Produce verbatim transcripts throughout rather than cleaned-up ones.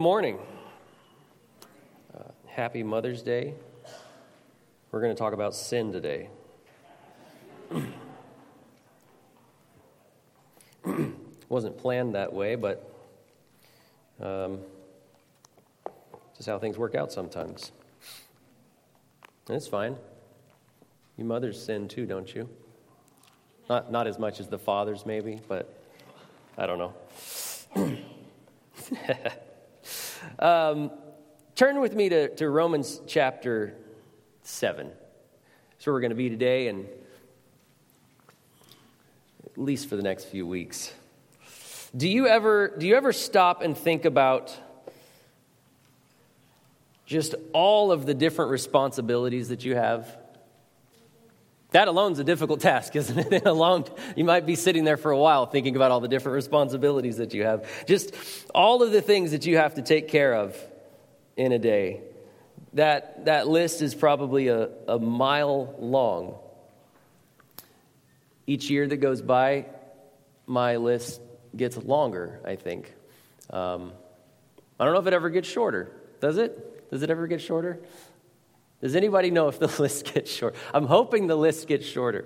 Morning. Uh, happy Mother's Day. We're going to talk about sin today. Wasn't planned that way, but um, just how things work out sometimes. And it's fine. You mothers sin too, don't you? Not not as much as the fathers, maybe, but I don't know. um, turn with me to, to Romans chapter seven. That's where we're going to be today, and at least for the next few weeks. Do you ever do you ever stop and think about just all of the different responsibilities that you have? That alone's a difficult task, isn't it? Alone, you might be sitting there for a while thinking about all the different responsibilities that you have. Just all of the things that you have to take care of in a day. That that list is probably a, a mile long. Each year that goes by, my list gets longer, I think. Um, I don't know if it ever gets shorter. Does it? Does it ever get shorter? Does anybody know if the list gets short? I'm hoping the list gets shorter.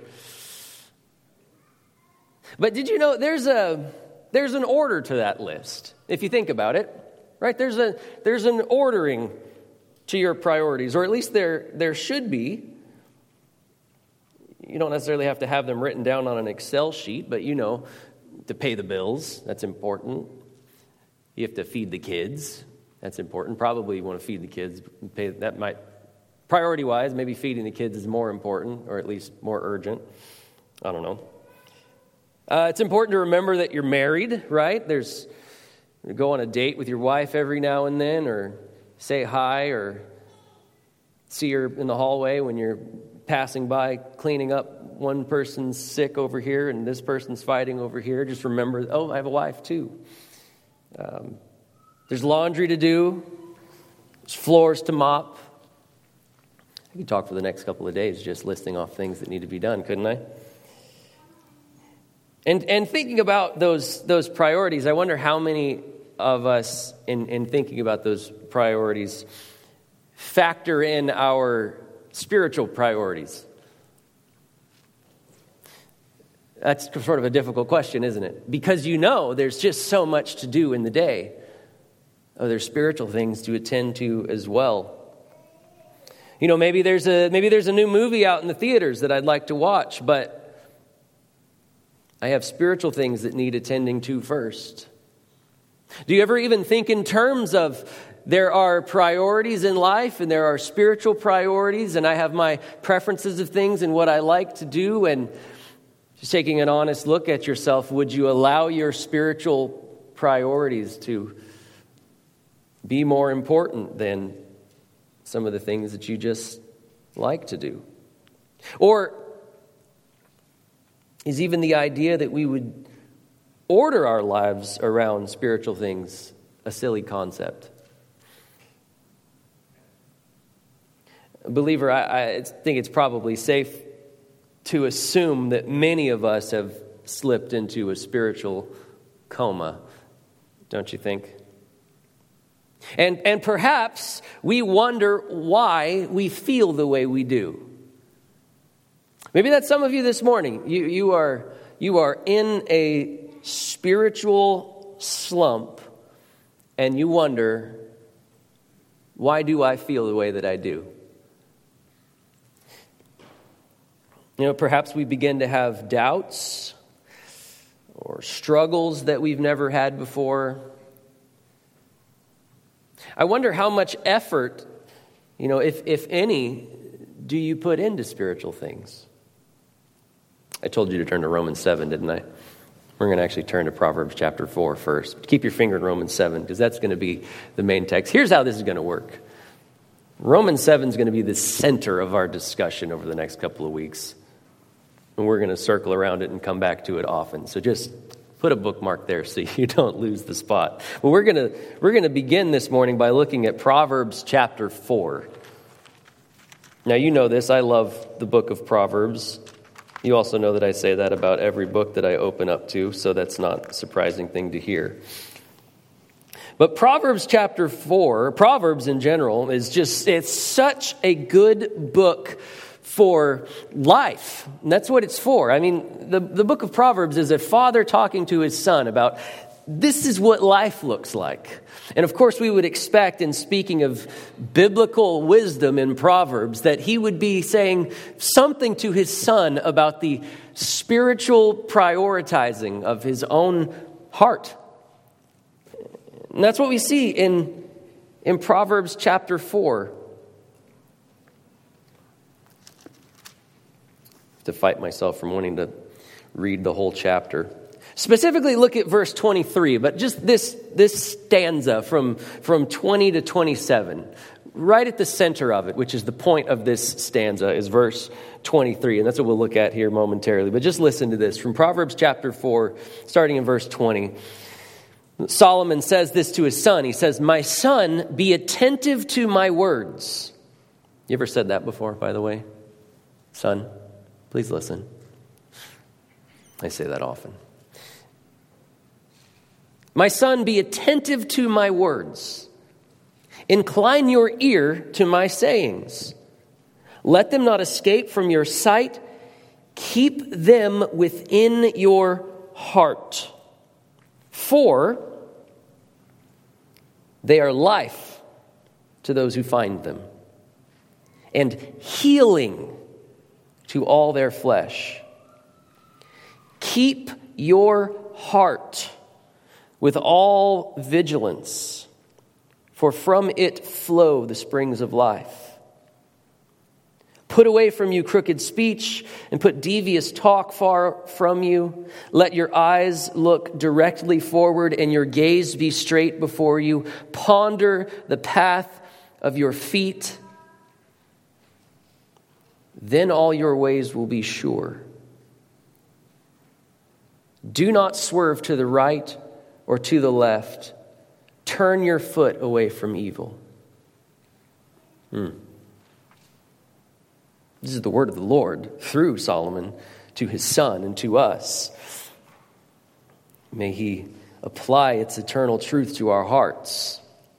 But did you know there's a there's an order to that list, if you think about it, right? There's a there's an ordering to your priorities, or at least there there should be. You don't necessarily have to have them written down on an Excel sheet, but you know, to pay the bills, that's important. You have to feed the kids, that's important. Probably you want to feed the kids. Pay, that might, priority-wise, maybe feeding the kids is more important, or at least more urgent. I don't know. Uh, it's important to remember that you're married, right? There's, you go on a date with your wife every now and then, or say hi, or see her in the hallway when you're passing by, cleaning up. One person's sick over here and this person's fighting over here. Just remember, oh, I have a wife too. Um, there's laundry to do. There's floors to mop. I could talk for the next couple of days just listing off things that need to be done, couldn't I? And and thinking about those those priorities, I wonder how many of us in, in thinking about those priorities factor in our spiritual priorities. That's sort of a difficult question, isn't it? Because you know there's just so much to do in the day. Oh, there's spiritual things to attend to as well. You know, maybe there's a maybe there's a new movie out in the theaters that I'd like to watch, but I have spiritual things that need attending to first. Do you ever even think in terms of there are priorities in life and there are spiritual priorities, and I have my preferences of things and what I like to do, and just taking an honest look at yourself, would you allow your spiritual priorities to be more important than some of the things that you just like to do? Or is even the idea that we would order our lives around spiritual things a silly concept? Believer, I, I think it's probably safe to assume that many of us have slipped into a spiritual coma, don't you think? And and perhaps we wonder why we feel the way we do. Maybe that's some of you this morning. You you are you are in a spiritual slump, and you wonder, why do I feel the way that I do? You know, perhaps we begin to have doubts or struggles that we've never had before. I wonder how much effort, you know, if if any, do you put into spiritual things? I told you to turn to Romans seven, didn't I? We're going to actually turn to Proverbs chapter four first. Keep your finger in Romans seven, because that's going to be the main text. Here's how this is going to work. Romans seven is going to be the center of our discussion over the next couple of weeks. And we're going to circle around it and come back to it often. So just put a bookmark there so you don't lose the spot. Well, we're going to we're going to begin this morning by looking at Proverbs chapter four. Now, you know this. I love the book of Proverbs. You also know that I say that about every book that I open up to, so that's not a surprising thing to hear. But Proverbs chapter four, Proverbs in general, is just, it's such a good book for life. And that's what it's for. I mean, the, the book of Proverbs is a father talking to his son about this is what life looks like. And of course, we would expect, in speaking of biblical wisdom in Proverbs, that he would be saying something to his son about the spiritual prioritizing of his own heart. And that's what we see in, in Proverbs chapter four. To fight myself from wanting to read the whole chapter. Specifically, look at verse twenty-three, but just this, this stanza from, from twenty to twenty-seven. Right at the center of it, which is the point of this stanza, is verse twenty-three. And that's what we'll look at here momentarily. But just listen to this. From Proverbs chapter four, starting in verse twenty. Solomon says this to his son. He says, "My son, be attentive to my words." You ever said that before, by the way? Son, please listen. I say that often. "My son, be attentive to my words. Incline your ear to my sayings. Let them not escape from your sight. Keep them within your heart. For they are life to those who find them, and healing to all their flesh. Keep your heart with all vigilance, for from it flow the springs of life. Put away from you crooked speech, and put devious talk far from you. Let your eyes look directly forward, and your gaze be straight before you. Ponder the path of your feet. Then all your ways will be sure. Do not swerve to the right or to the left. Turn your foot away from evil." Hmm. This is the word of the Lord through Solomon to his son and to us. May he apply its eternal truth to our hearts.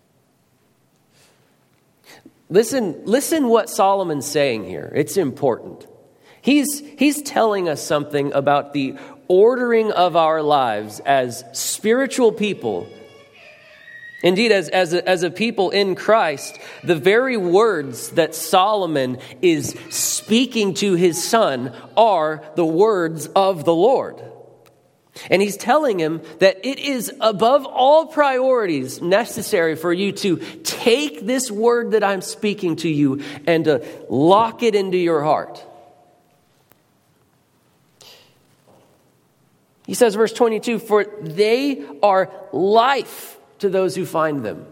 Listen, listen what Solomon's saying here. It's important. He's, he's telling us something about the ordering of our lives as spiritual people. Indeed, as, as, a, as a people in Christ, the very words that Solomon is speaking to his son are the words of the Lord. And he's telling him that it is above all priorities necessary for you to take this word that I'm speaking to you and to lock it into your heart. He says, verse twenty-two, "For they are life to those who find them."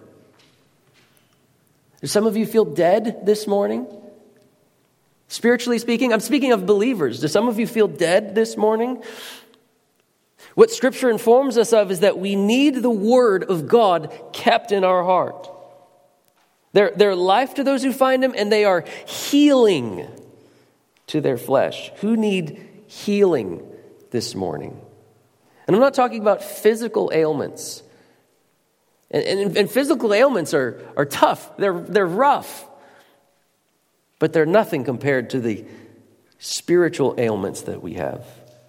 Do some of you feel dead this morning? Spiritually speaking, I'm speaking of believers. Do some of you feel dead this morning? What Scripture informs us of is that we need the Word of God kept in our heart. They're, they're life to those who find Him, and they are healing to their flesh. Who need healing this morning? And I'm not talking about physical ailments. And, and, and physical ailments are, are tough. They're, they're rough. But they're nothing compared to the spiritual ailments that we have.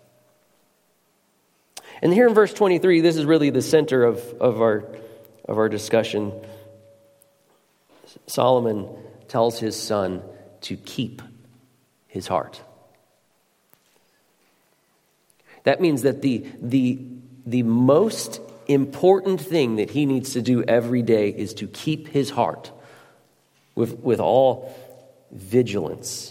And here in verse twenty-three, this is really the center of, of, our, of our discussion. Solomon tells his son to keep his heart. That means that the, the, the most important thing that he needs to do every day is to keep his heart with, with all vigilance.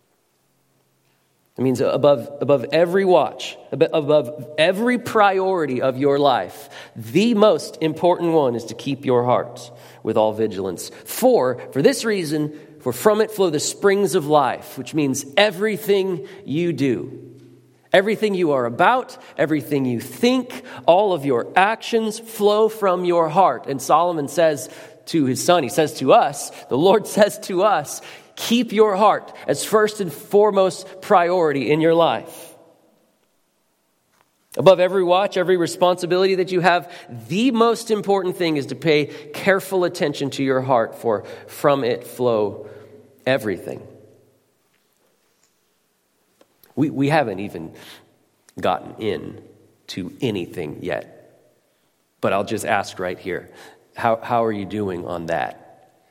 It means above, above every watch, above every priority of your life, the most important one is to keep your heart with all vigilance. For, for this reason, for from it flow the springs of life, which means everything you do. Everything you are about, everything you think, all of your actions flow from your heart. And Solomon says to his son, he says to us, the Lord says to us, keep your heart as first and foremost priority in your life. Above every watch, every responsibility that you have, the most important thing is to pay careful attention to your heart, for from it flow everything. We we haven't even gotten in to anything yet. But I'll just ask right here, how how are you doing on that?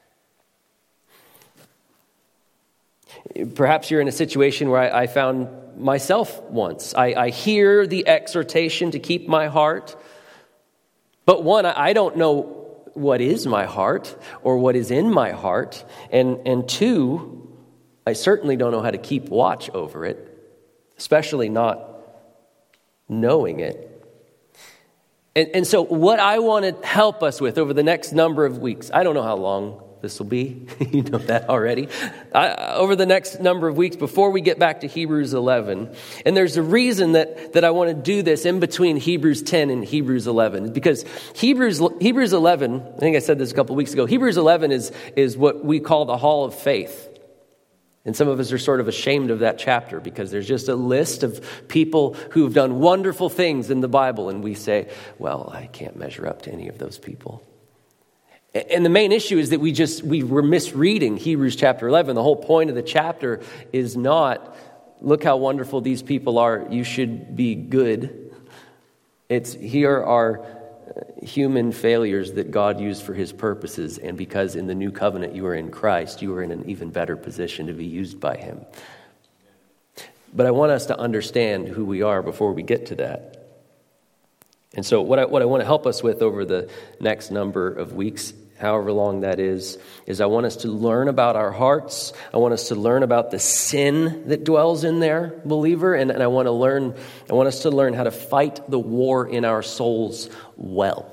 Perhaps you're in a situation where I, I found myself once. I, I hear the exhortation to keep my heart, but one, I don't know what is my heart or what is in my heart, and and two, I certainly don't know how to keep watch over it, especially not knowing it. And, and so what I want to help us with over the next number of weeks, I don't know how long this will be. You know that already. I, over the next number of weeks before we get back to Hebrews eleven. And there's a reason that, that I want to do this in between Hebrews ten and Hebrews eleven. Because Hebrews Hebrews eleven, I think I said this a couple weeks ago, Hebrews eleven is, is what we call the Hall of Faith. And some of us are sort of ashamed of that chapter because there's just a list of people who've done wonderful things in the Bible. And we say, well, I can't measure up to any of those people. And the main issue is that we just, we were misreading Hebrews chapter eleven. The whole point of the chapter is not, look how wonderful these people are, you should be good. It's, here are human failures that God used for his purposes. And because in the new covenant you are in Christ, you are in an even better position to be used by him. But I want us to understand who we are before we get to that. And so what I, what I want to help us with over the next number of weeks, however long that is, is I want us to learn about our hearts. I want us to learn about the sin that dwells in there, believer. And, and I want to learn, I want us to learn how to fight the war in our souls well.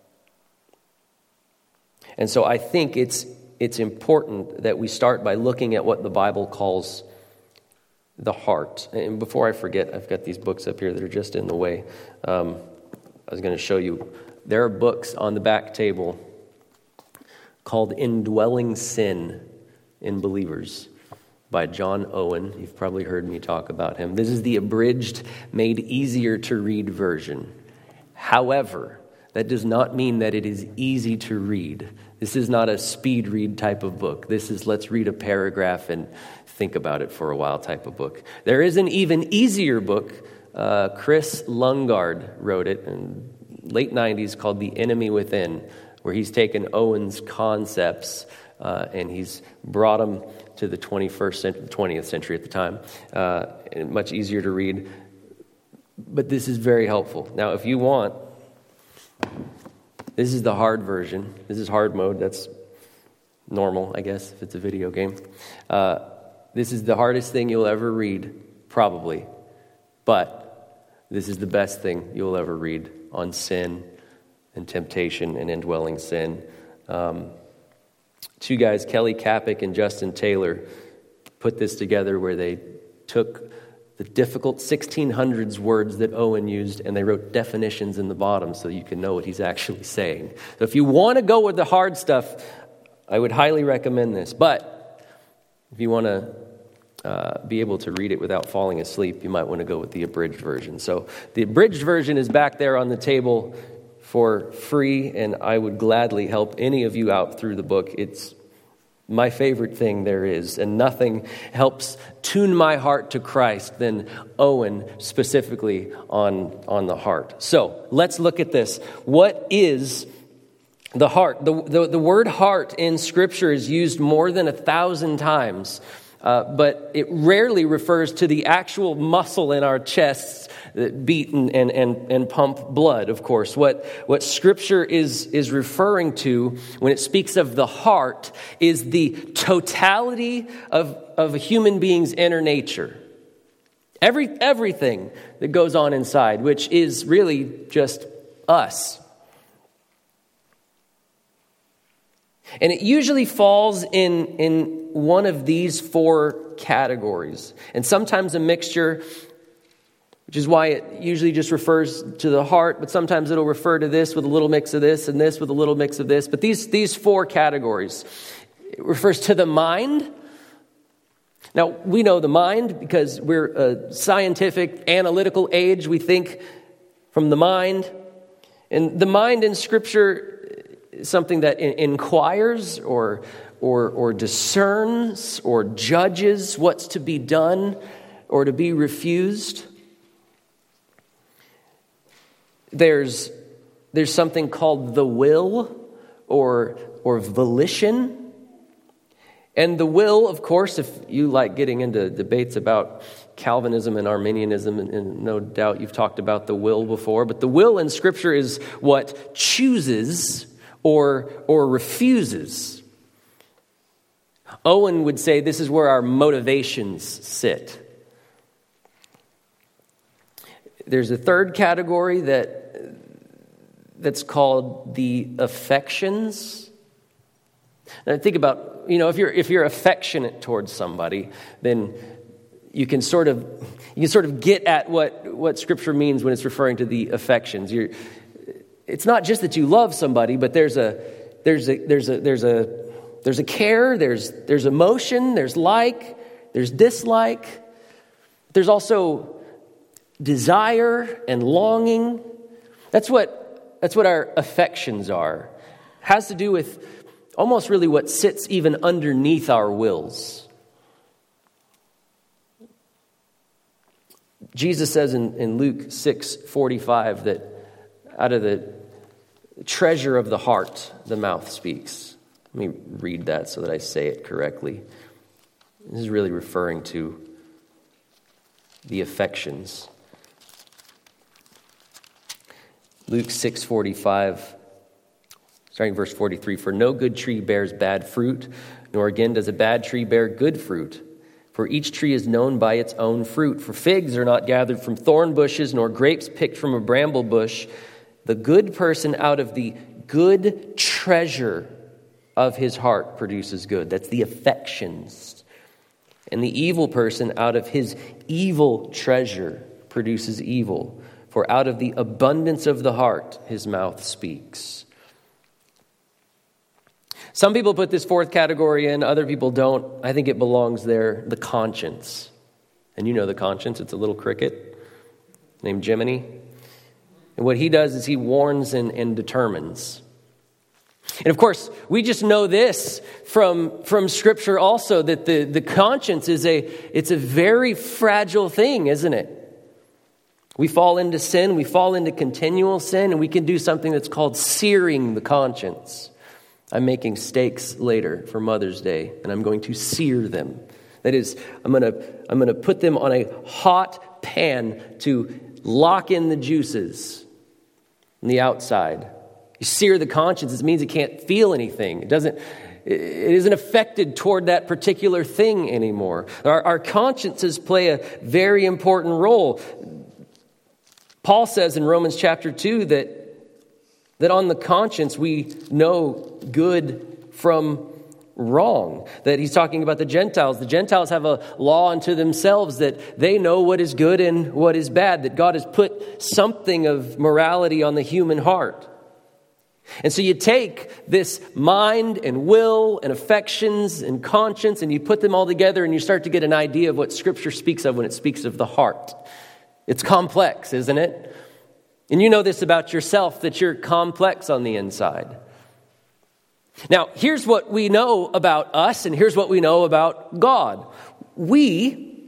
And so I think it's it's important that we start by looking at what the Bible calls the heart. And before I forget, I've got these books up here that are just in the way. Um, I was going to show you, there are books on the back table called Indwelling Sin in Believers by John Owen. You've probably heard me talk about him. This is the abridged, made easier to read version. However, that does not mean that it is easy to read. This is not a speed read type of book. This is let's read a paragraph and think about it for a while type of book. There is an even easier book. Uh, Chris Lungard wrote it in late nineties called The Enemy Within, where he's taken Owen's concepts uh, and he's brought them to the twenty-first century, twentieth century at the time. Uh, and much easier to read. But this is very helpful. Now, if you want, this is the hard version. This is hard mode. That's normal, I guess, if it's a video game. Uh, this is the hardest thing you'll ever read, probably. But this is the best thing you'll ever read on sin and temptation and indwelling sin. Um, two guys, Kelly Kapic and Justin Taylor, put this together where they took the difficult sixteen hundreds words that Owen used and they wrote definitions in the bottom so you can know what he's actually saying. So if you want to go with the hard stuff, I would highly recommend this. But if you want to Uh, be able to read it without falling asleep, you might want to go with the abridged version. So the abridged version is back there on the table for free, and I would gladly help any of you out through the book. It's my favorite thing there is, and nothing helps tune my heart to Christ than Owen specifically on, on the heart. So let's look at this. What is the heart? The, the, the word heart in Scripture is used more than a thousand times. Uh, but it rarely refers to the actual muscle in our chests that beat and, and, and, and pump blood, of course. What, what Scripture is, is referring to when it speaks of the heart is the totality of, of a human being's inner nature. Every, everything that goes on inside, which is really just us. And it usually falls in, in one of these four categories. And sometimes a mixture, which is why it usually just refers to the heart, but sometimes it'll refer to this with a little mix of this and this with a little mix of this. But these, these four categories, it refers to the mind. Now, we know the mind because we're a scientific, analytical age. We think from the mind. And the mind in Scripture is something that inquires or, or, or discerns or judges what's to be done or to be refused. There's, there's something called the will or, or volition. And the will, of course, if you like getting into debates about Calvinism and Arminianism, and, and no doubt you've talked about the will before, but the will in Scripture is what chooses or, or refuses. Owen would say this is where our motivations sit. There's a third category that that's called the affections. And think about, you know, if you're if you're affectionate towards somebody, then you can sort of you can sort of get at what, what Scripture means when it's referring to the affections. You're, it's not just that you love somebody, but there's a there's a there's a there's a there's a care, there's there's emotion, there's like, there's dislike. There's also desire and longing. That's what that's what our affections are. It has to do with almost really what sits even underneath our wills. Jesus says in, in Luke six forty-five that out of the treasure of the heart, the mouth speaks. Let me read that so that I say it correctly. This is really referring to the affections. Luke six forty-five, starting verse forty-three, for no good tree bears bad fruit, nor again does a bad tree bear good fruit. For each tree is known by its own fruit. For figs are not gathered from thorn bushes, nor grapes picked from a bramble bush. The good person out of the good treasure of his heart produces good. That's the affections. And the evil person out of his evil treasure produces evil. For out of the abundance of the heart, his mouth speaks. Some people put this fourth category in, other people don't. I think it belongs there, the conscience. And you know the conscience, it's a little cricket named Jiminy. And what he does is he warns and, and determines. And of course, we just know this from, from Scripture also, that the, the conscience is a, it's a very fragile thing, isn't it? We fall into sin, we fall into continual sin, and we can do something that's called searing the conscience. I'm making steaks later for Mother's Day, and I'm going to sear them. That is, I'm going to I'm going to put them on a hot pan to lock in the juices on the outside. You sear the conscience, it means it can't feel anything. It doesn't. It isn't affected toward that particular thing anymore. Our, our consciences play a very important role. Paul says in Romans chapter two that, that on the conscience we know good from wrong. That he's talking about the Gentiles. The Gentiles have a law unto themselves that they know what is good and what is bad. That God has put something of morality on the human heart. And so you take this mind and will and affections and conscience and you put them all together and you start to get an idea of what Scripture speaks of when it speaks of the heart. It's complex, isn't it? And you know this about yourself, that you're complex on the inside. Now, here's what we know about us, and here's what we know about God. We,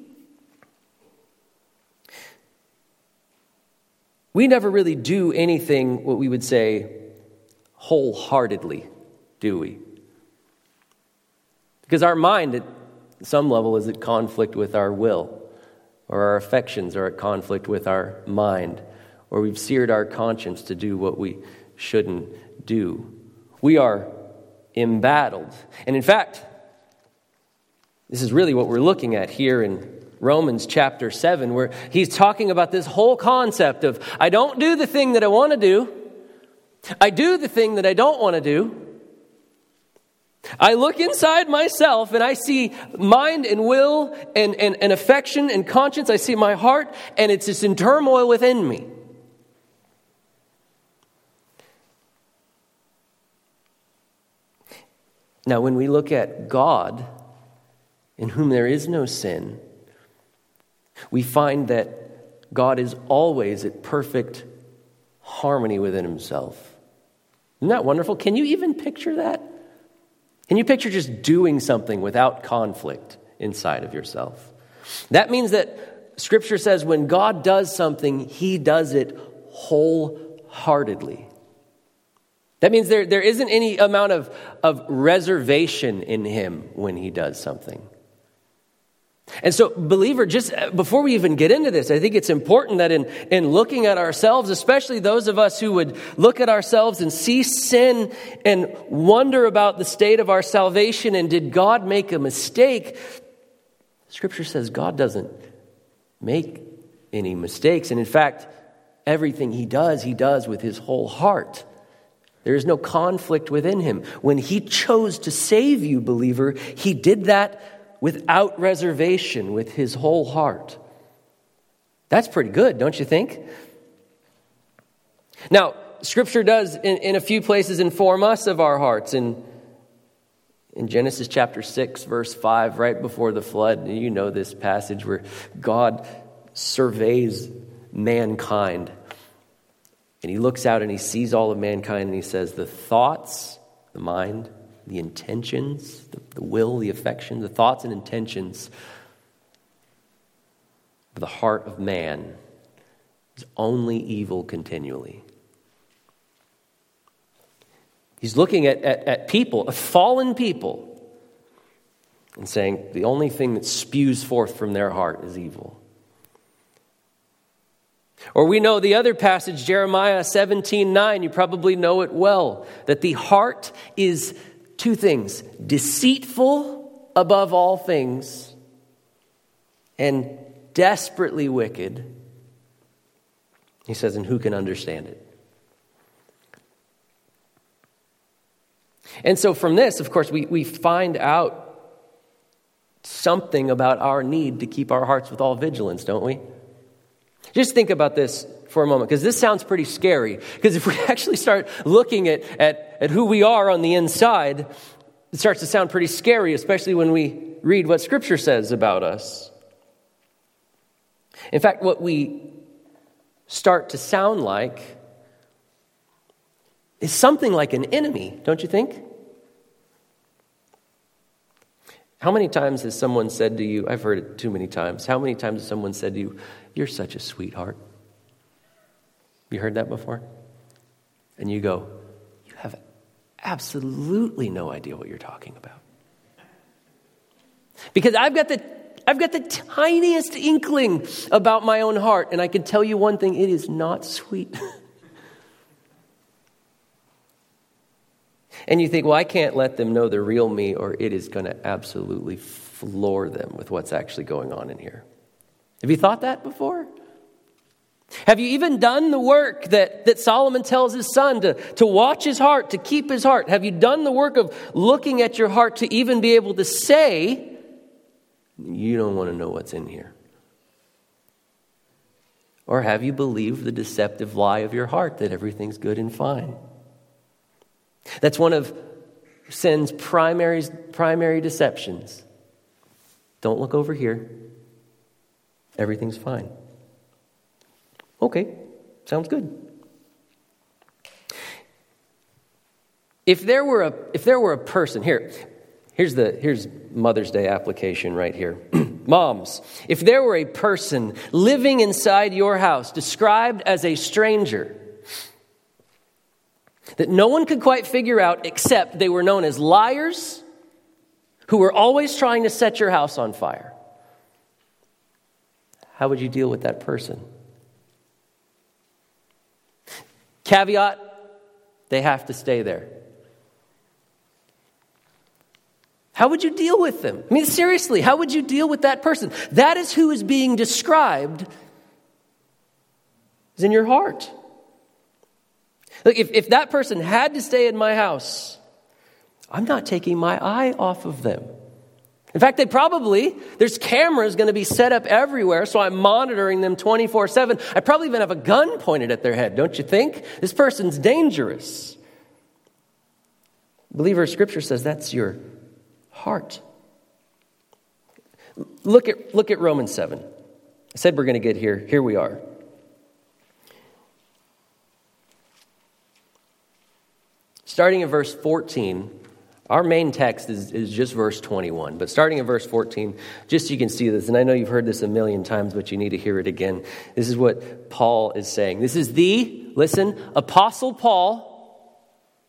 we never really do anything, what we would say, wholeheartedly, do we? Because our mind, at some level, is at conflict with our will. Or our affections are at conflict with our mind, or we've seared our conscience to do what we shouldn't do. We are embattled. And in fact, this is really what we're looking at here in Romans chapter seven, where he's talking about this whole concept of, I don't do the thing that I want to do. I do the thing that I don't want to do. I look inside myself and I see mind and will and, and, and affection and conscience. I see my heart and it's just in turmoil within me. Now, when we look at God, in whom there is no sin, we find that God is always at perfect harmony within himself. Isn't that wonderful? Can you even picture that? Can you picture just doing something without conflict inside of yourself? That means that Scripture says when God does something, he does it wholeheartedly. That means there, there isn't any amount of, of reservation in him when he does something. And so, believer, just before we even get into this, I think it's important that in, in looking at ourselves, especially those of us who would look at ourselves and see sin and wonder about the state of our salvation and did God make a mistake? Scripture says God doesn't make any mistakes. And in fact, everything he does, he does with his whole heart. There is no conflict within him. When he chose to save you, believer, he did that without reservation, with his whole heart. That's pretty good, don't you think? Now, Scripture does, in, in a few places, inform us of our hearts. In, in Genesis chapter six, verse five, right before the flood, you know this passage where God surveys mankind. And he looks out and he sees all of mankind and he says, the thoughts, the mind, the intentions, the, the will, the affection, the thoughts and intentions of the heart of man is only evil continually. He's looking at, at, at people, fallen people, and saying the only thing that spews forth from their heart is evil. Or we know the other passage, Jeremiah seventeen nine, you probably know it well, that the heart is two things, deceitful above all things and desperately wicked. He says, and who can understand it? And so from this, of course, we, we find out something about our need to keep our hearts with all vigilance, don't we? Just think about this for a moment, because this sounds pretty scary. Because if we actually start looking at, at, at who we are on the inside, it starts to sound pretty scary, especially when we read what Scripture says about us. In fact, what we start to sound like is something like an enemy, don't you think? How many times has someone said to you, I've heard it too many times, how many times has someone said to you, you're such a sweetheart? You heard that before? And you go, you have absolutely no idea what you're talking about. Because I've got the I've got the tiniest inkling about my own heart, and I can tell you one thing, it is not sweet. And you think, well, I can't let them know the real me, or it is going to absolutely floor them with what's actually going on in here. Have you thought that before? Have you even done the work that, that Solomon tells his son to, to watch his heart, to keep his heart? Have you done the work of looking at your heart to even be able to say, you don't want to know what's in here? Or have you believed the deceptive lie of your heart that everything's good and fine? That's one of sin's primary, primary deceptions. Don't look over here. Everything's fine. Okay, sounds good. If there were a if there were a person here, here's the here's Mother's Day application right here. Moms, if there were a person living inside your house described as a stranger that no one could quite figure out except they were known as liars who were always trying to set your house on fire, how would you deal with that person? Caveat, they have to stay there. How would you deal with them? I mean, seriously, how would you deal with that person? That is who is being described is in your heart. Look, if, if that person had to stay in my house, I'm not taking my eye off of them. In fact, they probably, there's cameras going to be set up everywhere, so I'm monitoring them twenty-four seven. I probably even have a gun pointed at their head, don't you think? This person's dangerous. Believer, Scripture says that's your heart. Look at, look at Romans seven. I said we're going to get here. Here we are. Starting in verse fourteen, our main text is, is just verse twenty-one. But starting in verse fourteen, just so you can see this, and I know you've heard this a million times, but you need to hear it again. This is what Paul is saying. This is the, listen, Apostle Paul,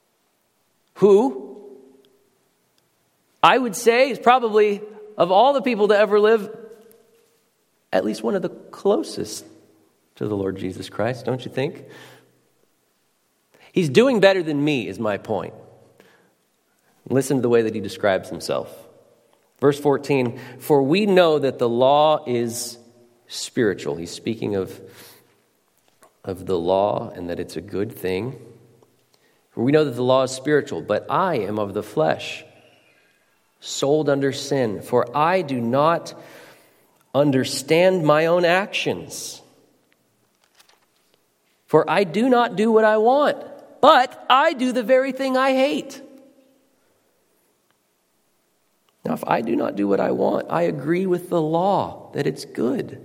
who I would say is probably, of all the people to ever live, at least one of the closest to the Lord Jesus Christ, don't you think? He's doing better than me, is my point. Listen to the way that he describes himself. Verse fourteen, for we know that the law is spiritual. He's speaking of, of the law and that it's a good thing. For we know that the law is spiritual, but I am of the flesh, sold under sin. For I do not understand my own actions. For I do not do what I want, but I do the very thing I hate. Now, if I do not do what I want, I agree with the law that it's good.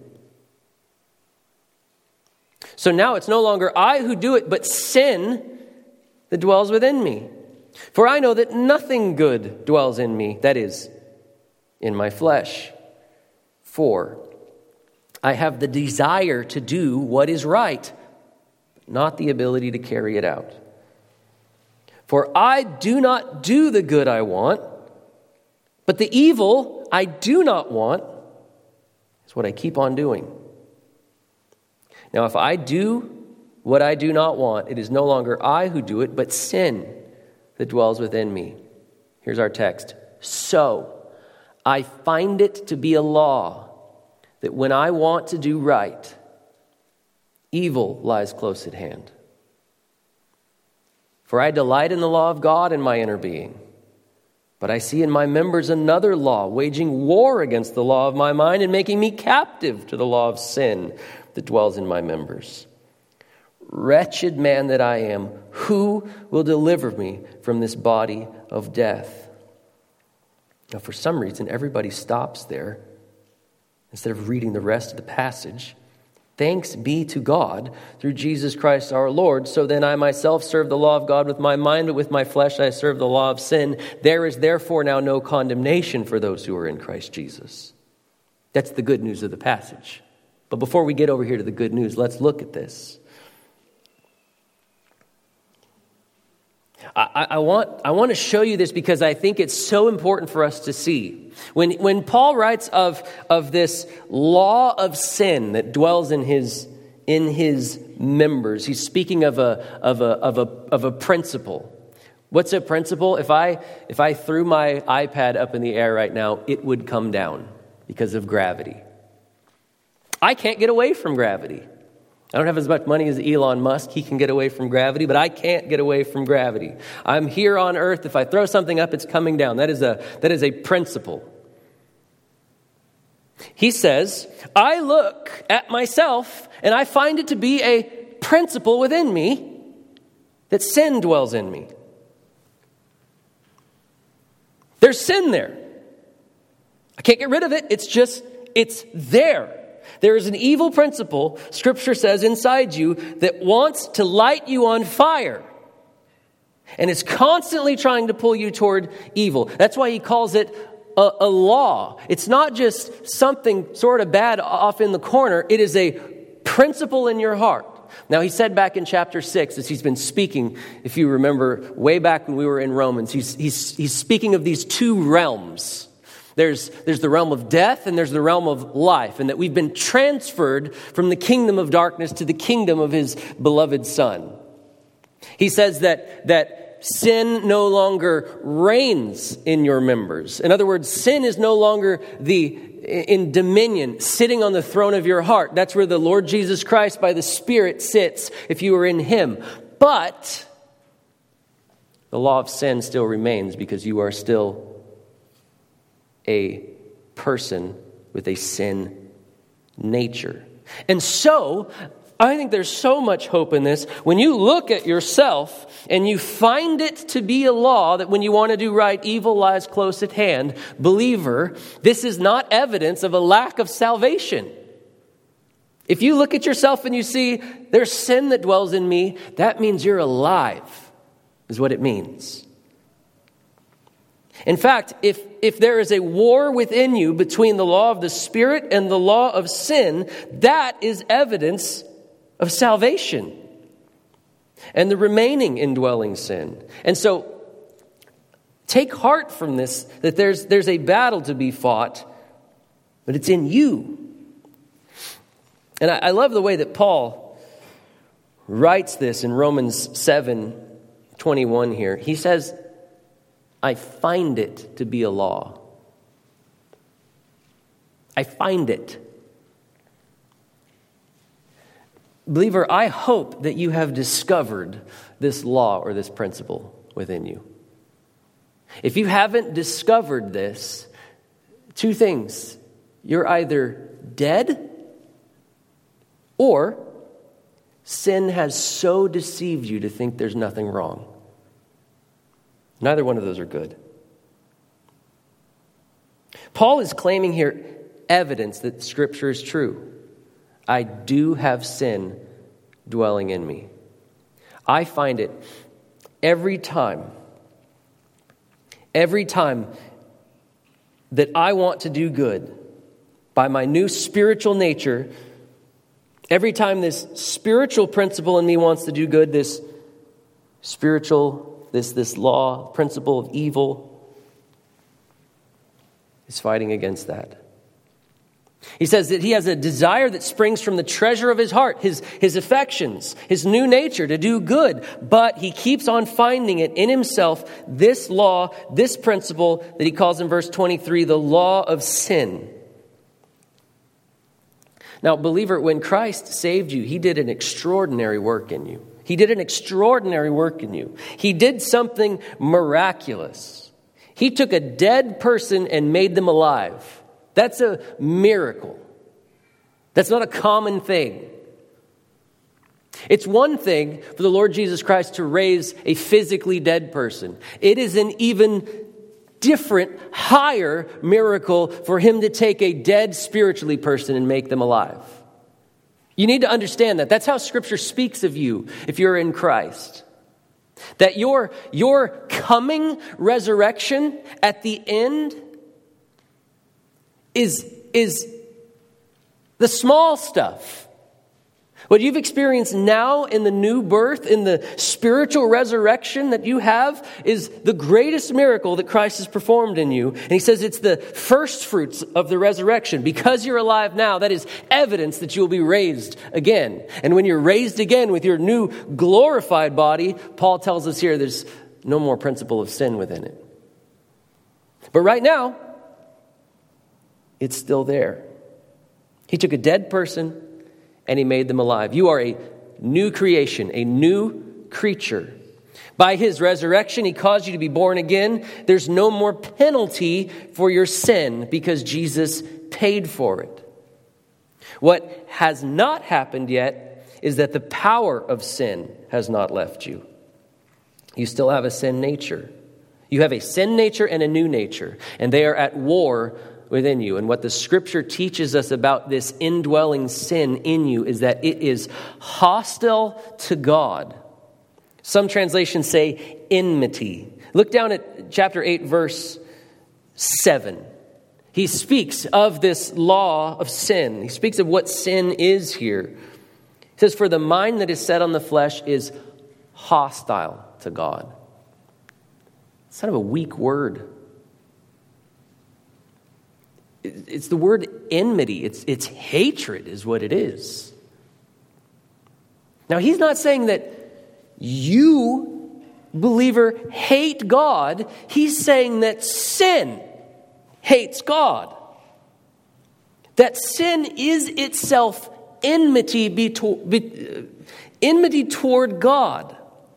So now it's no longer I who do it, but sin that dwells within me. For I know that nothing good dwells in me, that is, in my flesh. For I have the desire to do what is right, not the ability to carry it out. For I do not do the good I want, but the evil I do not want is what I keep on doing. Now, if I do what I do not want, it is no longer I who do it, but sin that dwells within me. Here's our text. So I find it to be a law that when I want to do right, evil lies close at hand. For I delight in the law of God in my inner being. But I see in my members another law, waging war against the law of my mind and making me captive to the law of sin that dwells in my members. Wretched man that I am, who will deliver me from this body of death? Now, for some reason, everybody stops there instead of reading the rest of the passage. Thanks be to God through Jesus Christ our Lord. So then I myself serve the law of God with my mind, but with my flesh I serve the law of sin. There is therefore now no condemnation for those who are in Christ Jesus. That's the good news of the passage. But before we get over here to the good news, let's look at this. I, I want I want to show you this because I think it's so important for us to see. When when Paul writes of, of this law of sin that dwells in his in his members, he's speaking of a of a of a of a principle. What's a principle? If I if I threw my iPad up in the air right now, it would come down because of gravity. I can't get away from gravity. I don't have as much money as Elon Musk. He can get away from gravity, but I can't get away from gravity. I'm here on earth. If I throw something up, it's coming down. That is a, that is a principle. He says, I look at myself and I find it to be a principle within me that sin dwells in me. There's sin there. I can't get rid of it. It's just, it's there. There is an evil principle, Scripture says, inside you that wants to light you on fire. And it's constantly trying to pull you toward evil. That's why he calls it a, a law. It's not just something sort of bad off in the corner. It is a principle in your heart. Now, he said back in chapter six, as he's been speaking, if you remember, way back when we were in Romans, he's, he's, he's speaking of these two realms. There's, there's the realm of death and there's the realm of life, and that we've been transferred from the kingdom of darkness to the kingdom of his beloved Son. He says that, that sin no longer reigns in your members. In other words, sin is no longer the in dominion, sitting on the throne of your heart. That's where the Lord Jesus Christ by the Spirit sits if you are in him. But the law of sin still remains because you are still a person with a sin nature. And so, I think there's so much hope in this. When you look at yourself and you find it to be a law that when you want to do right, evil lies close at hand, believer, this is not evidence of a lack of salvation. If you look at yourself and you see there's sin that dwells in me, that means you're alive. is what it means. In fact, if, if there is a war within you between the law of the Spirit and the law of sin, that is evidence of salvation and the remaining indwelling sin. And so take heart from this, that there's, there's a battle to be fought, but it's in you. And I, I love the way that Paul writes this in Romans seven twenty-one here. He says, I find it to be a law. I find it. Believer, I hope that you have discovered this law or this principle within you. If you haven't discovered this, two things. You're either dead or sin has so deceived you to think there's nothing wrong. Neither one of those are good. Paul is claiming here evidence that Scripture is true. I do have sin dwelling in me. I find it every time, every time that I want to do good by my new spiritual nature, every time this spiritual principle in me wants to do good, this spiritual This, this law, principle of evil, is fighting against that. He says that he has a desire that springs from the treasure of his heart, his, his affections, his new nature to do good. But he keeps on finding it in himself, this law, this principle that he calls in verse twenty-three, the law of sin. Now, believer, when Christ saved you, he did an extraordinary work in you. He did an extraordinary work in you. He did something miraculous. He took a dead person and made them alive. That's a miracle. That's not a common thing. It's one thing for the Lord Jesus Christ to raise a physically dead person. It is an even different, higher miracle for him to take a dead spiritually person and make them alive. You need to understand that. That's how Scripture speaks of you if you're in Christ. That your, your coming resurrection at the end is, is the small stuff. What you've experienced now in the new birth, in the spiritual resurrection that you have, is the greatest miracle that Christ has performed in you. And he says it's the first fruits of the resurrection. Because you're alive now, that is evidence that you will be raised again. And when you're raised again with your new glorified body, Paul tells us here there's no more principle of sin within it. But right now, it's still there. He took a dead person and he made them alive. You are a new creation, a new creature. By his resurrection, he caused you to be born again. There's no more penalty for your sin because Jesus paid for it. What has not happened yet is that the power of sin has not left you. You still have a sin nature. You have a sin nature and a new nature, and they are at war within you. And what the Scripture teaches us about this indwelling sin in you is that it is hostile to God. Some translations say enmity. Look down at chapter eight, verse seven. He speaks of this law of sin. He speaks of what sin is here. He says, for the mind that is set on the flesh is hostile to God. It's kind of a weak word. It's the word enmity. It's, it's hatred is what it is. Now, he's not saying that you, believer, hate God. He's saying that sin hates God. That sin is itself enmity, be to, be, enmity toward God.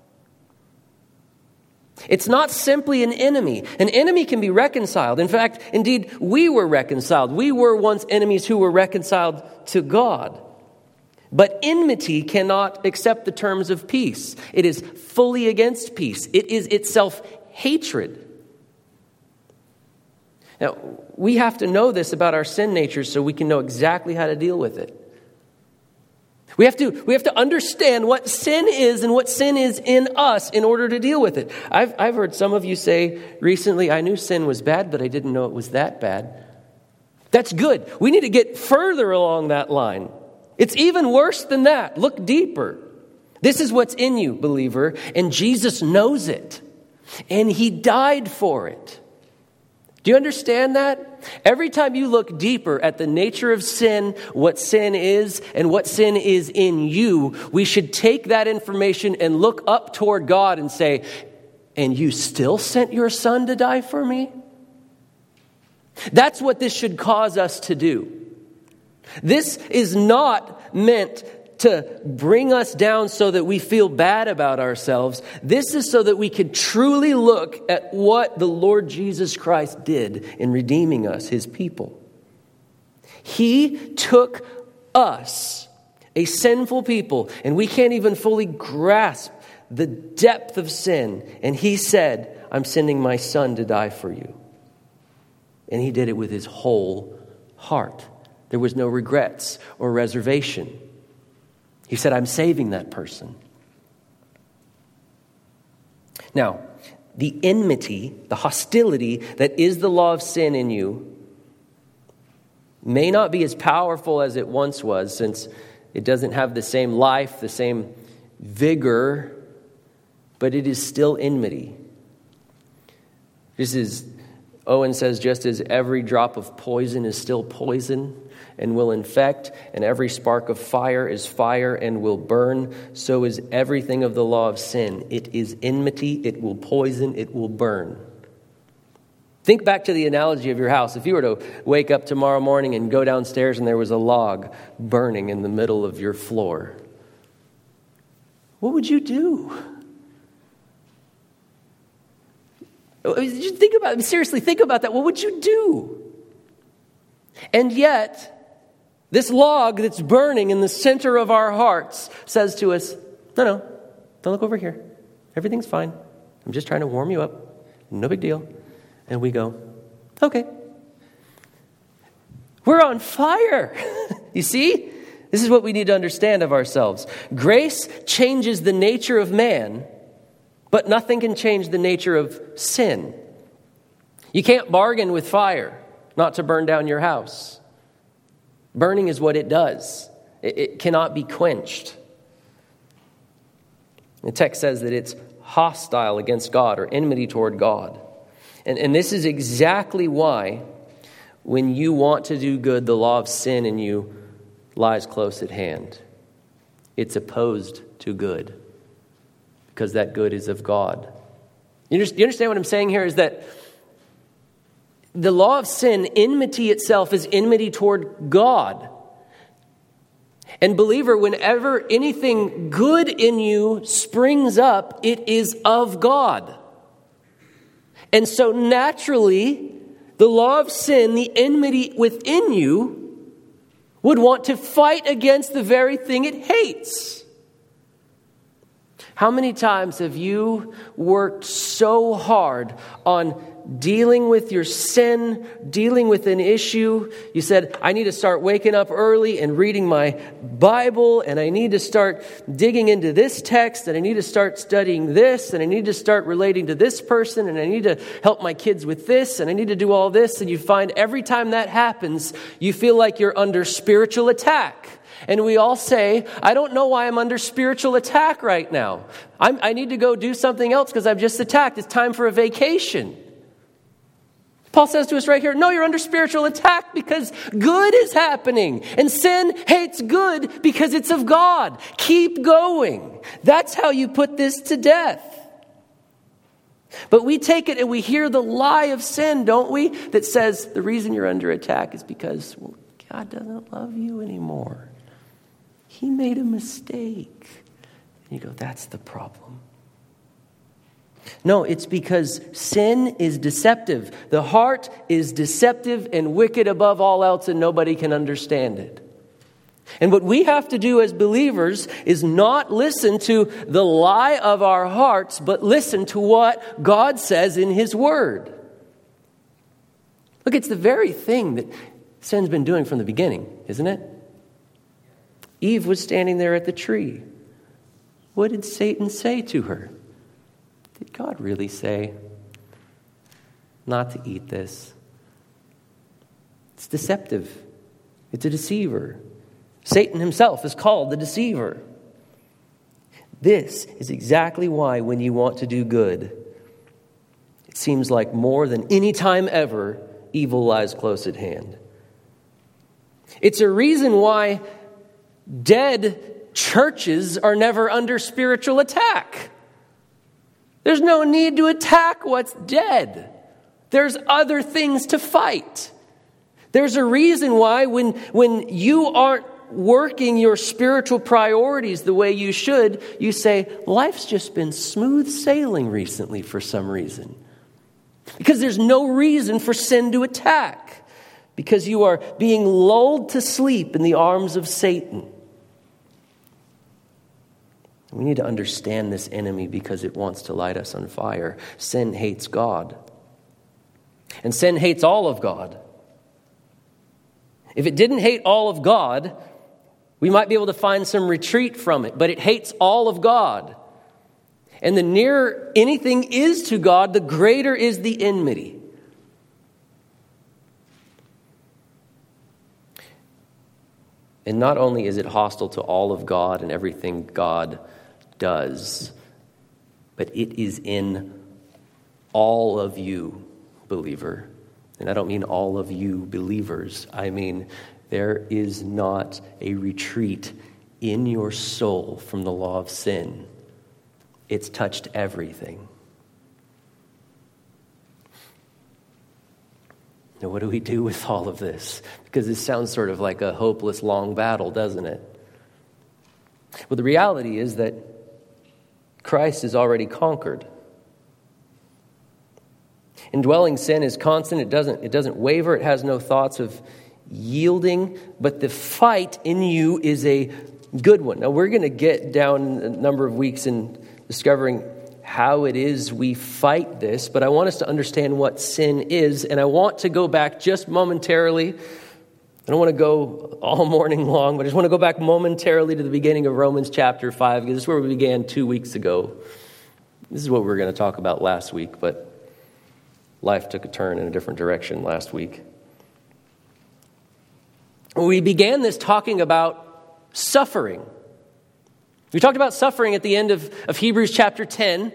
It's not simply an enemy. An enemy can be reconciled. In fact, indeed, we were reconciled. We were once enemies who were reconciled to God. But enmity cannot accept the terms of peace. It is fully against peace. It is itself hatred. Now, we have to know this about our sin nature so we can know exactly how to deal with it. We have to, we have to understand what sin is and what sin is in us in order to deal with it. I've, I've heard some of you say recently, I knew sin was bad, but I didn't know it was that bad. That's good. We need to get further along that line. It's even worse than that. Look deeper. This is what's in you, believer, and Jesus knows it. And he died for it. Do you understand that? Every time you look deeper at the nature of sin, what sin is, and what sin is in you, we should take that information and look up toward God and say, and you still sent your son to die for me? That's what this should cause us to do. This is not meant to bring us down so that we feel bad about ourselves. This is so that we can truly look at what the Lord Jesus Christ did in redeeming us, his people. He took us, a sinful people, and we can't even fully grasp the depth of sin. And he said, I'm sending my son to die for you. And he did it with his whole heart. There was no regrets or reservation. He said, I'm saving that person. Now, the enmity, the hostility that is the law of sin in you may not be as powerful as it once was, since it doesn't have the same life, the same vigor, but it is still enmity. This is, Owen says, just as every drop of poison is still poison and will infect, and every spark of fire is fire and will burn, so is everything of the law of sin. It is enmity, it will poison, it will burn. Think back to the analogy of your house. If you were to wake up tomorrow morning and go downstairs and there was a log burning in the middle of your floor, what would you do? Just think about it. Seriously, think about that. What would you do? And yet, this log that's burning in the center of our hearts says to us, no, no, don't look over here. Everything's fine. I'm just trying to warm you up. No big deal. And we go, okay. We're on fire. You see? This is what we need to understand of ourselves. Grace changes the nature of man, but nothing can change the nature of sin. You can't bargain with fire not to burn down your house. Burning is what it does. It, it cannot be quenched. The text says that it's hostile against God, or enmity toward God. And, and this is exactly why when you want to do good, the law of sin in you lies close at hand. It's opposed to good, because that good is of God. You understand what I'm saying here is that the law of sin, enmity itself, is enmity toward God. And believer, whenever anything good in you springs up, it is of God. And so naturally, the law of sin, the enmity within you, would want to fight against the very thing it hates. How many times have you worked so hard on dealing with your sin, dealing with an issue? You said, I need to start waking up early and reading my Bible, and I need to start digging into this text, and I need to start studying this, and I need to start relating to this person, and I need to help my kids with this, and I need to do all this. And you find every time that happens, you feel like you're under spiritual attack. And we all say, I don't know why I'm under spiritual attack right now. I'm, I need to go do something else because I've just attacked. It's time for a vacation. Paul says to us right here, no, you're under spiritual attack because good is happening. And sin hates good because it's of God. Keep going. That's how you put this to death. But we take it and we hear the lie of sin, don't we? That says the reason you're under attack is because, well, God doesn't love you anymore. He made a mistake. And you go, that's the problem. No, it's because sin is deceptive. The heart is deceptive and wicked above all else, and nobody can understand it. And what we have to do as believers is not listen to the lie of our hearts, but listen to what God says in His Word. Look, it's the very thing that sin's been doing from the beginning, isn't it? Eve was standing there at the tree. What did Satan say to her? Did God really say not to eat this? It's deceptive. It's a deceiver. Satan himself is called the deceiver. This is exactly why when you want to do good, it seems like more than any time ever, evil lies close at hand. It's a reason why dead churches are never under spiritual attack. There's no need to attack what's dead. There's other things to fight. There's a reason why when, when you aren't working your spiritual priorities the way you should, you say, life's just been smooth sailing recently for some reason. Because there's no reason for sin to attack. Because you are being lulled to sleep in the arms of Satan. We need to understand this enemy because it wants to light us on fire. Sin hates God. And sin hates all of God. If it didn't hate all of God, we might be able to find some retreat from it. But it hates all of God. And the nearer anything is to God, the greater is the enmity. And not only is it hostile to all of God and everything God does, but it is in all of you, believer. And I don't mean all of you believers. I mean, there is not a retreat in your soul from the law of sin. It's touched everything. Now, what do we do with all of this? Because this sounds sort of like a hopeless long battle, doesn't it? Well, the reality is that Christ is already conquered. Indwelling sin is constant. It doesn't, it doesn't waver. It has no thoughts of yielding. But the fight in you is a good one. Now, we're going to get down a number of weeks in discovering how it is we fight this. But I want us to understand what sin is. And I want to go back just momentarily. I don't want to go all morning long, but I just want to go back momentarily to the beginning of Romans chapter five, because this is where we began two weeks ago. This is what we were going to talk about last week, but life took a turn in a different direction last week. We began this talking about suffering. We talked about suffering at the end of, of Hebrews chapter ten.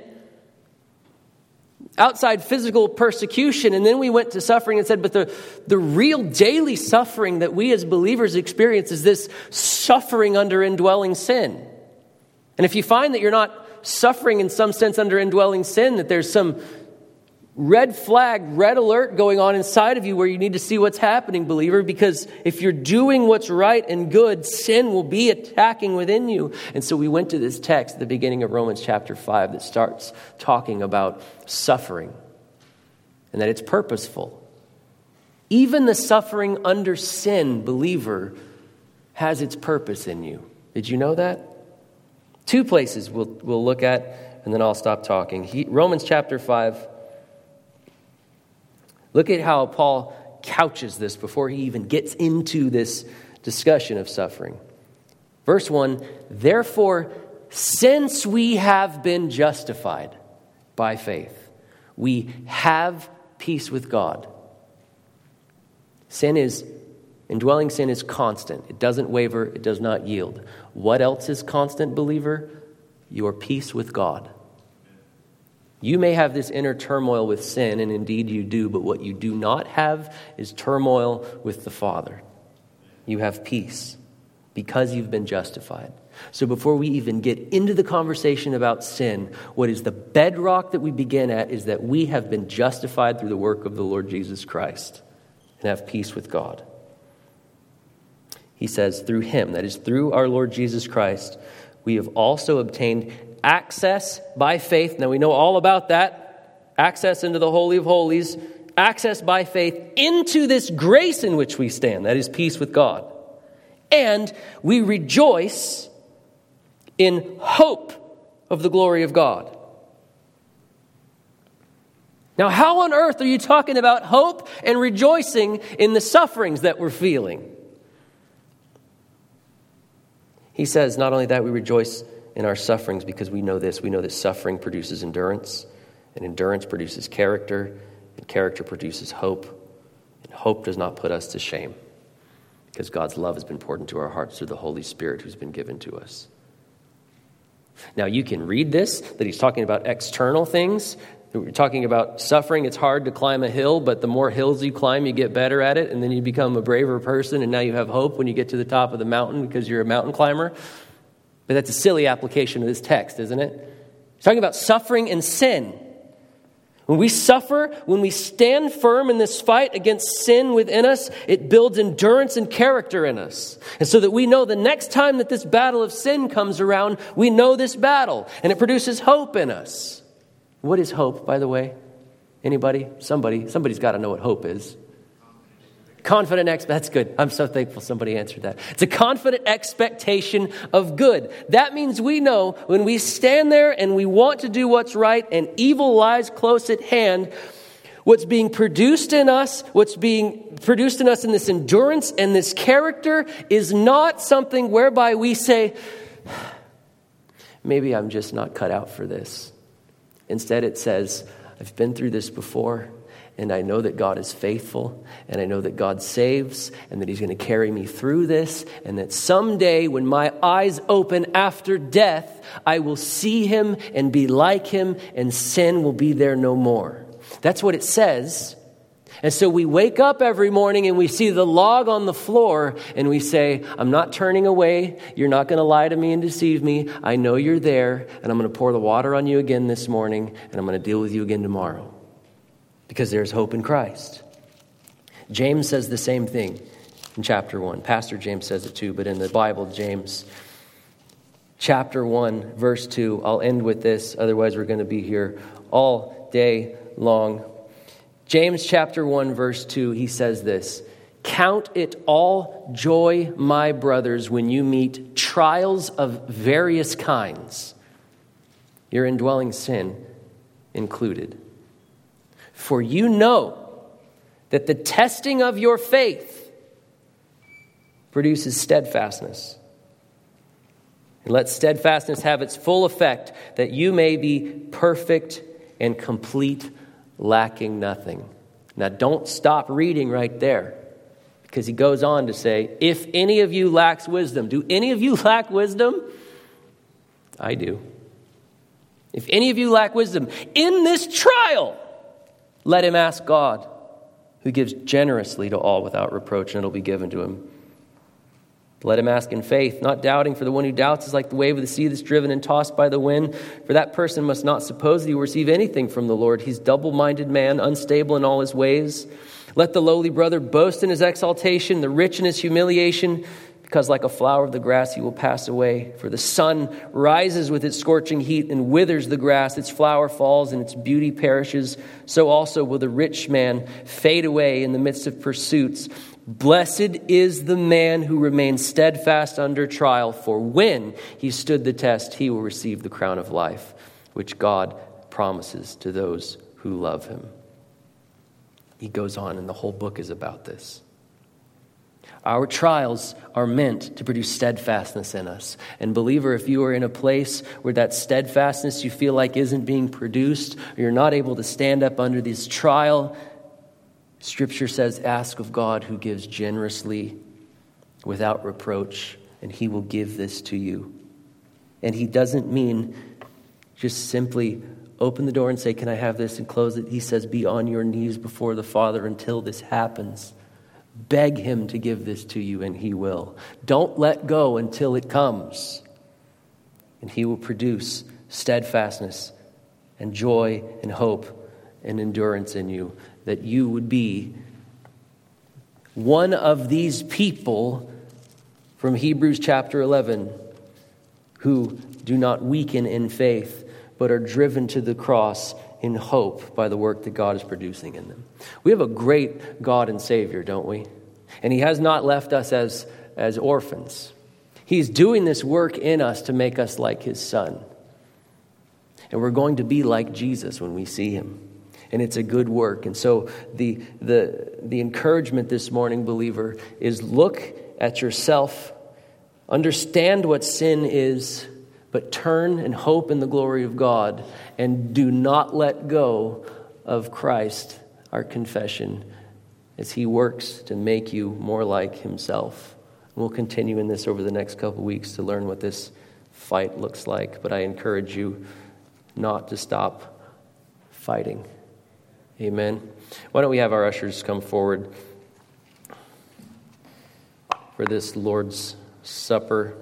Outside physical persecution, and then we went to suffering and said, but the, the real daily suffering that we as believers experience is this suffering under indwelling sin. And if you find that you're not suffering in some sense under indwelling sin, that there's some red flag, red alert going on inside of you where you need to see what's happening, believer, because if you're doing what's right and good, sin will be attacking within you. And so we went to this text at the beginning of Romans chapter five that starts talking about suffering and that it's purposeful. Even the suffering under sin, believer, has its purpose in you. Did you know that? Two places we'll, we'll look at, and then I'll stop talking. He, Romans chapter five. Look at how Paul couches this before he even gets into this discussion of suffering. Verse one, therefore, since we have been justified by faith, we have peace with God. Sin is, indwelling sin is constant. It doesn't waver. It does not yield. What else is constant, believer? Your peace with God. You may have this inner turmoil with sin, and indeed you do, but what you do not have is turmoil with the Father. You have peace because you've been justified. So before we even get into the conversation about sin, what is the bedrock that we begin at is that we have been justified through the work of the Lord Jesus Christ and have peace with God. He says, through him, that is through our Lord Jesus Christ, we have also obtained access by faith. Now we know all about that. Access into the Holy of Holies. Access by faith into this grace in which we stand. That is peace with God. And we rejoice in hope of the glory of God. Now, how on earth are you talking about hope and rejoicing in the sufferings that we're feeling? He says, not only that, we rejoice in our sufferings because we know this. We know that suffering produces endurance, and endurance produces character, and character produces hope. And hope does not put us to shame because God's love has been poured into our hearts through the Holy Spirit who's been given to us. Now, you can read this, that he's talking about external things. We're talking about suffering. It's hard to climb a hill, but the more hills you climb, you get better at it, and then you become a braver person, and now you have hope when you get to the top of the mountain because you're a mountain climber. But that's a silly application of this text, isn't it? He's talking about suffering and sin. When we suffer, when we stand firm in this fight against sin within us, it builds endurance and character in us. And so that we know the next time that this battle of sin comes around, we know this battle, and it produces hope in us. What is hope, by the way? Anybody? Somebody? Somebody's got to know what hope is. Confident ex- That's good. I'm so thankful somebody answered that. It's a confident expectation of good. That means we know when we stand there and we want to do what's right and evil lies close at hand, what's being produced in us, what's being produced in us in this endurance and this character is not something whereby we say, maybe I'm just not cut out for this. Instead, it says, I've been through this before, and I know that God is faithful, and I know that God saves, and that he's going to carry me through this, and that someday when my eyes open after death, I will see him and be like him, and sin will be there no more. That's what it says. And so we wake up every morning and we see the log on the floor and we say, I'm not turning away. You're not going to lie to me and deceive me. I know you're there, and I'm going to pour the water on you again this morning, and I'm going to deal with you again tomorrow. Because there's hope in Christ. James says the same thing in chapter one. Pastor James says it too, but in the Bible, James chapter one, verse two. I'll end with this, otherwise we're going to be here all day long. James chapter one, verse two, he says this, count it all joy, my brothers, when you meet trials of various kinds, your indwelling sin included. For you know that the testing of your faith produces steadfastness. And let steadfastness have its full effect, that you may be perfect and complete, lacking nothing. Now don't stop reading right there, because he goes on to say, if any of you lacks wisdom, do any of you lack wisdom? I do. If any of you lack wisdom in this trial, let him ask God, who gives generously to all without reproach, and it'll be given to him. Let him ask in faith, not doubting, for the one who doubts is like the wave of the sea that's driven and tossed by the wind. For that person must not suppose that he will receive anything from the Lord. He's double-minded man, unstable in all his ways. Let the lowly brother boast in his exaltation, the rich in his humiliation, because like a flower of the grass he will pass away. For the sun rises with its scorching heat and withers the grass. Its flower falls and its beauty perishes. So also will the rich man fade away in the midst of pursuits. Blessed is the man who remains steadfast under trial, for when he stood the test, he will receive the crown of life, which God promises to those who love him. He goes on, and the whole book is about this. Our trials are meant to produce steadfastness in us. And believer, if you are in a place where that steadfastness you feel like isn't being produced, or you're not able to stand up under this trial, Scripture says, ask of God who gives generously without reproach, and he will give this to you. And he doesn't mean just simply open the door and say, can I have this, and close it. He says, be on your knees before the Father until this happens. Beg him to give this to you, and he will. Don't let go until it comes. And he will produce steadfastness and joy and hope and endurance in you, that you would be one of these people from Hebrews chapter eleven who do not weaken in faith, but are driven to the cross in hope by the work that God is producing in them. We have a great God and Savior, don't we? And he has not left us as, as orphans. He's doing this work in us to make us like his Son. And we're going to be like Jesus when we see him. And it's a good work. And so the, the, the encouragement this morning, believer, is look at yourself Understand what sin is, but turn and hope in the glory of God, and do not let go of Christ, our confession, as he works to make you more like himself. We'll continue in this over the next couple of weeks to learn what this fight looks like, but I encourage you not to stop fighting. Amen. Why don't we have our ushers come forward for this Lord's Supper,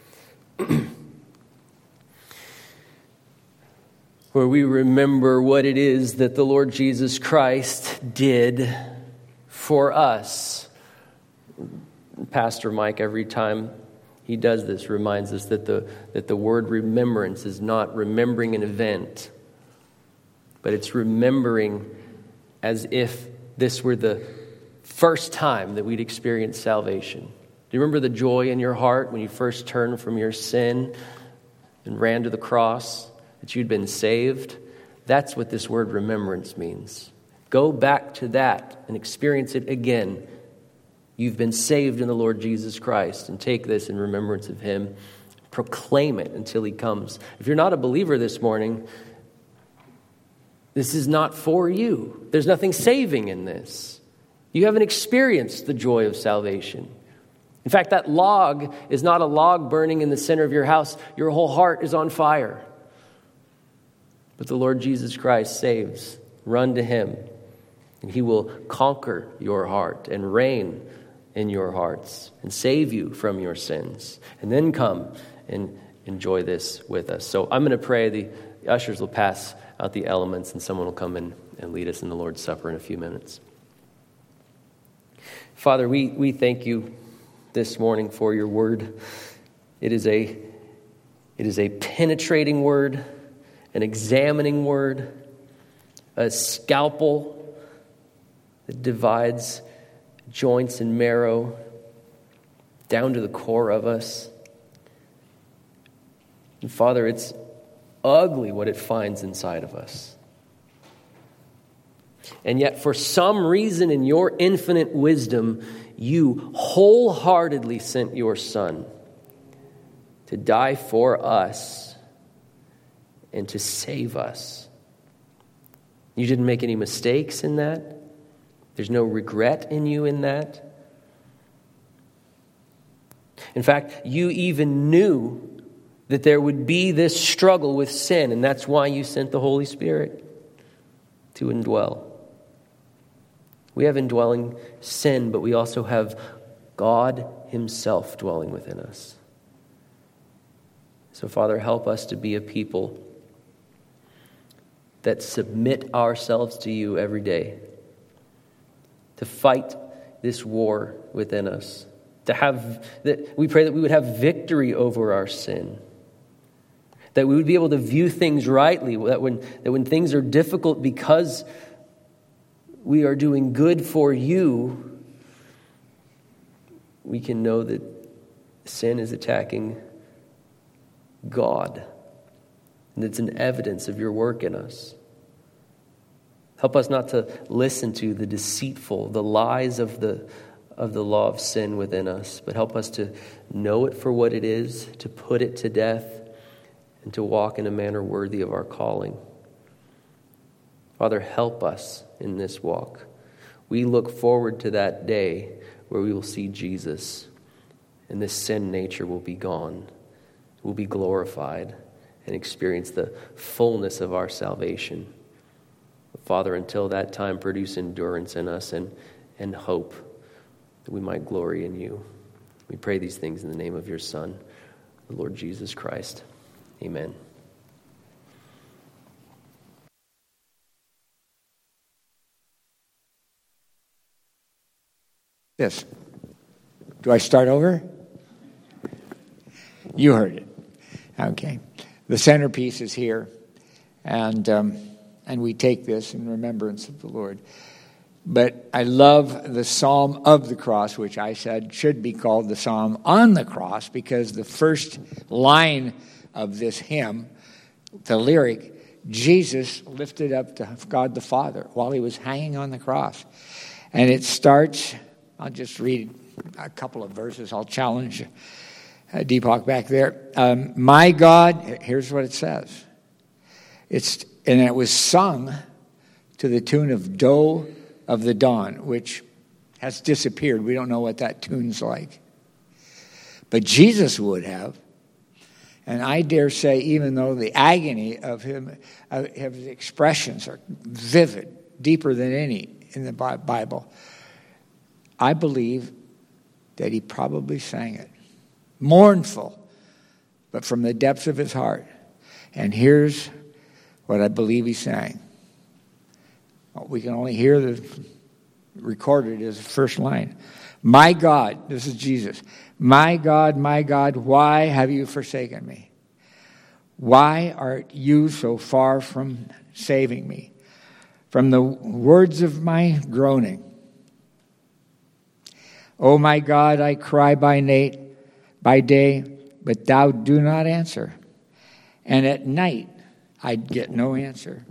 where we remember what it is that the Lord Jesus Christ did for us. Pastor Mike, every time he does this, reminds us that the that the word remembrance is not remembering an event, but it's remembering as if this were the first time that we'd experienced salvation. Do you remember the joy in your heart when you first turned from your sin and ran to the cross, that you'd been saved? That's what this word remembrance means. Go back to that and experience it again. You've been saved in the Lord Jesus Christ, and take this in remembrance of him. Proclaim it until he comes. If you're not a believer this morning, this is not for you. There's nothing saving in this. You haven't experienced the joy of salvation. In fact, that log is not a log burning in the center of your house. Your whole heart is on fire. But the Lord Jesus Christ saves. Run to him, and he will conquer your heart and reign in your hearts and save you from your sins. And then come and enjoy this with us. So I'm going to pray. The ushers will pass out the elements, and someone will come in and lead us in the Lord's Supper in a few minutes. Father, we, we thank you this morning for your word. It is a it is a penetrating word, an examining word, a scalpel that divides joints and marrow down to the core of us. And Father, it's ugly what it finds inside of us. And yet, for some reason in your infinite wisdom, you wholeheartedly sent your Son to die for us and to save us. You didn't make any mistakes in that. There's no regret in you in that. In fact, you even knew that there would be this struggle with sin, and that's why you sent the Holy Spirit to indwell. We have indwelling sin, but we also have God himself dwelling within us. So, Father, help us to be a people that submit ourselves to you every day, to fight this war within us, to have that we pray that we would have victory over our sin, that we would be able to view things rightly, that when that when things are difficult because we are doing good for you, we can know that sin is attacking God, and it's an evidence of your work in us. Help us not to listen to the deceitful, the lies of the of the law of sin within us, but help us to know it for what it is, to put it to death, and to walk in a manner worthy of our calling. Father, help us in this walk. We look forward to that day where we will see Jesus, and this sin nature will be gone. We'll be glorified and experience the fullness of our salvation. Father, until that time, produce endurance in us and, and hope that we might glory in you. We pray these things in the name of your Son, the Lord Jesus Christ. Amen. This. Do I start over? You heard it. Okay. The centerpiece is here, and um, and we take this in remembrance of the Lord. But I love the Psalm of the Cross, which I said should be called the Psalm on the Cross, because the first line of this hymn, the lyric, Jesus lifted up to God the Father while he was hanging on the cross. And it starts, I'll just read a couple of verses, I'll challenge you. uh, Deepak back there. Um, my God, here's what it says. It's and it was sung to the tune of Doe of the Dawn, which has disappeared. We don't know what that tune's like. But Jesus would have. And I dare say, even though the agony of him, of his expressions are vivid, deeper than any in the Bible, I believe that he probably sang it. Mournful, but from the depths of his heart. And here's what I believe he sang. We can only hear the recorded as the first line. My God, this is Jesus. My God, my God, why have you forsaken me? Why art you so far from saving me? From the words of my groaning. O my God, I cry by night, by day, but thou do not answer. And at night, I'd get no answer.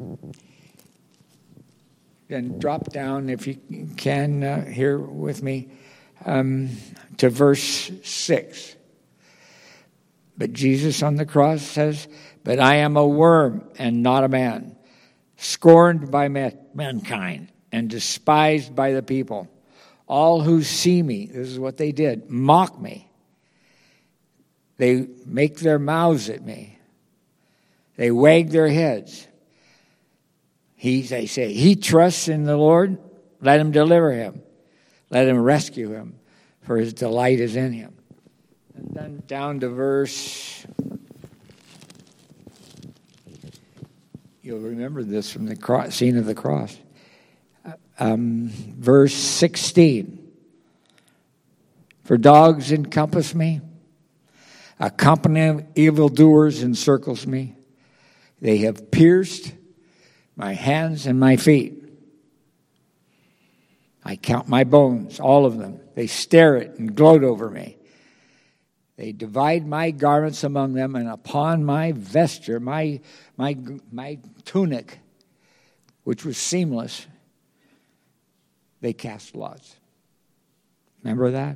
Then drop down, if you can, uh, here with me, um, to verse six. But Jesus on the cross says, but I am a worm and not a man, scorned by mankind and despised by the people. All who see me, this is what they did, mock me. They make their mouths at me. They wag their heads. He, they say, he trusts in the Lord, let him deliver him. Let him rescue him, for his delight is in him. And then down to verse, you'll remember this from the cross, scene of the cross. Um, verse sixteen. For dogs encompass me, a company of evildoers encircles me. They have pierced my hands and my feet. I count my bones, all of them. They stare at and gloat over me. They divide my garments among them, and upon my vesture, my, my, my tunic, which was seamless, they cast lots. Remember that?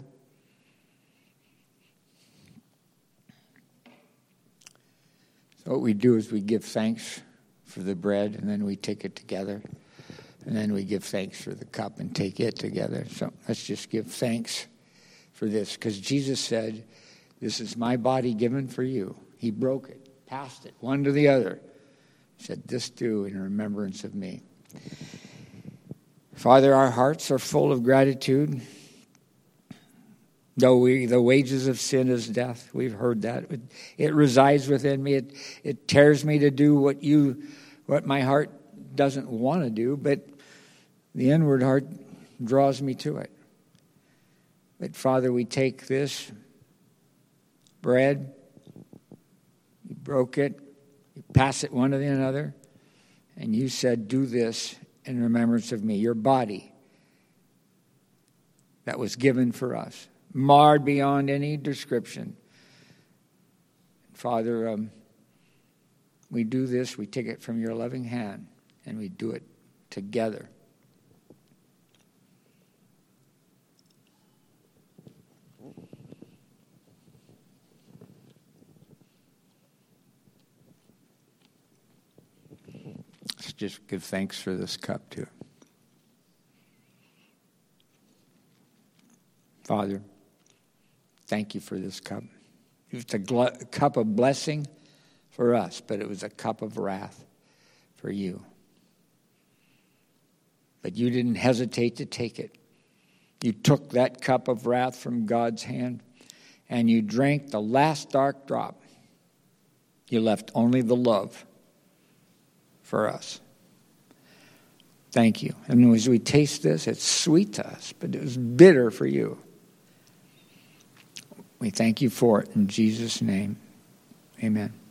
So what we do is we give thanks for the bread, and then we take it together. And then we give thanks for the cup and take it together. So let's just give thanks for this. Because Jesus said, this is my body given for you. He broke it, passed it, one to the other. He said, this do in remembrance of me. Father, our hearts are full of gratitude. Though we, the wages of sin is death. We've heard that. It, it resides within me. It, it tears me to do what you, what my heart doesn't want to do, but the inward heart draws me to it. But Father, we take this bread, you broke it, you pass it one to the another, and you said, do this in remembrance of me. Your body that was given for us, marred beyond any description. Father, um, we do this, we take it from your loving hand, and we do it together. Let's just give thanks for this cup too. Father, thank you for this cup. It's a gl- cup of blessing for us, but it was a cup of wrath for you. But you didn't hesitate to take it. You took that cup of wrath from God's hand, and you drank the last dark drop. You left only the love for us. Thank you. And as we taste this, it's sweet to us, but it was bitter for you. We thank you for it in Jesus' name. Amen.